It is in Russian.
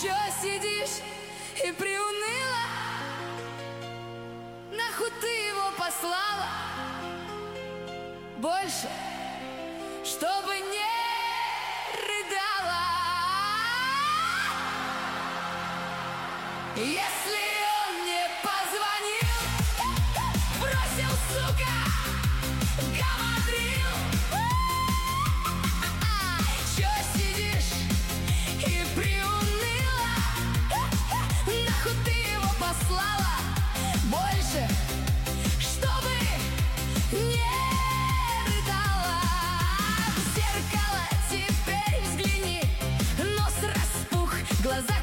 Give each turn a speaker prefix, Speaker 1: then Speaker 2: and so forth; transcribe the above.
Speaker 1: чё сидишь и приуныла? Нахуй ты его послала? Больше, чтобы не рыдала. Если он не позвонил, бросил, сука, гамадрил. Чё сидишь и приуныла? Нахуй ты его послала? Больше, чтобы не рыдала. В зеркало теперь взгляни, нос распух, глаза